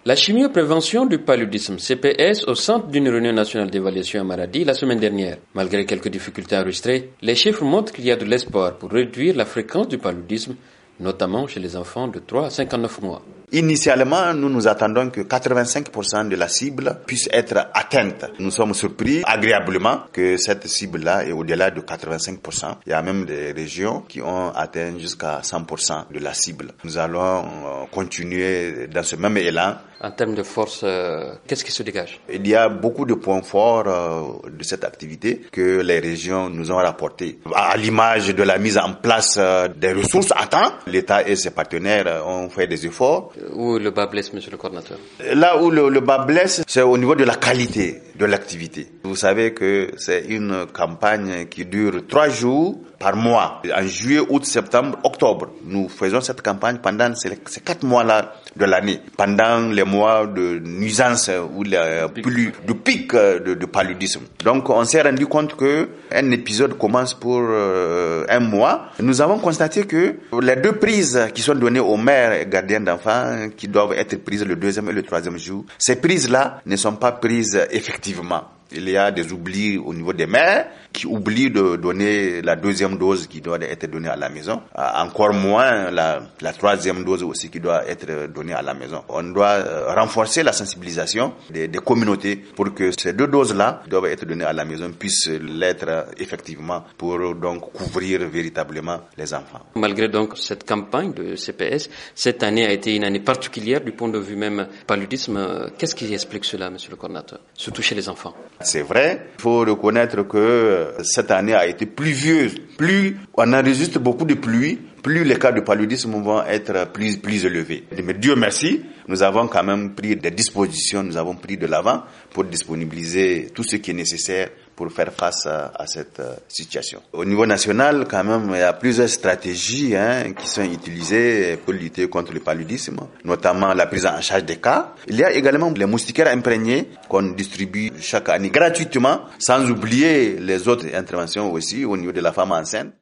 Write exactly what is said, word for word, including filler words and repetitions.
La chimioprévention du paludisme, C P S, au centre d'une réunion nationale d'évaluation à Maradi la semaine dernière. Malgré quelques difficultés enregistrées, les chiffres montrent qu'il y a de l'espoir pour réduire la fréquence du paludisme, notamment chez les enfants de trois à cinquante-neuf mois. Initialement, nous nous attendons que quatre-vingt-cinq pour cent de la cible puisse être atteinte. Nous sommes surpris agréablement que cette cible-là est au-delà de quatre-vingt-cinq pour cent. Il y a même des régions qui ont atteint jusqu'à cent pour cent de la cible. Nous allons continuer dans ce même élan. En termes de force, euh, qu'est-ce qui se dégage? Il y a beaucoup de points forts euh, de cette activité que les régions nous ont rapportés. À l'image de la mise en place euh, des ressources à temps, l'État et ses partenaires ont fait des efforts. Où le bas blesse, monsieur le coordinateur? Là où le, le bas blesse, c'est au niveau de la qualité de l'activité. Vous savez que c'est une campagne qui dure trois jours par mois. En juillet, août, septembre, octobre. Nous faisons cette campagne pendant ces, ces quatre mois-là de l'année. Pendant les mois de nuisance ou les plus, de pic de, de paludisme. Donc, on s'est rendu compte que un épisode commence pour euh, un mois. Nous avons constaté que les deux prises qui sont données aux mères et gardiens d'enfants, qui doivent être prises le deuxième et le troisième jour, ces prises-là ne sont pas prises effectivement. Il y a des oublis au niveau des mères qui oublient de donner la deuxième dose qui doit être donnée à la maison. Encore moins la, la troisième dose aussi qui doit être donnée à la maison. On doit renforcer la sensibilisation des, des communautés pour que ces deux doses-là doivent être données à la maison puissent l'être effectivement pour donc couvrir véritablement les enfants. Malgré donc cette campagne de C P S, cette année a été une année particulière du point de vue même paludisme. Qu'est-ce qui explique cela, monsieur le coordinateur, surtout chez les enfants? C'est vrai, il faut reconnaître que cette année a été pluvieuse. Plus on enregistre beaucoup de pluie, plus les cas de paludisme vont être plus, plus élevés. Mais Dieu merci, nous avons quand même pris des dispositions, nous avons pris de l'avant pour disponibiliser tout ce qui est nécessaire pour faire face à, à cette uh, situation. Au niveau national, quand même, il y a plusieurs stratégies hein, qui sont utilisées pour lutter contre le paludisme, notamment la prise en charge des cas. Il y a également les moustiquaires imprégnés qu'on distribue chaque année gratuitement, sans oublier les autres interventions aussi au niveau de la femme enceinte.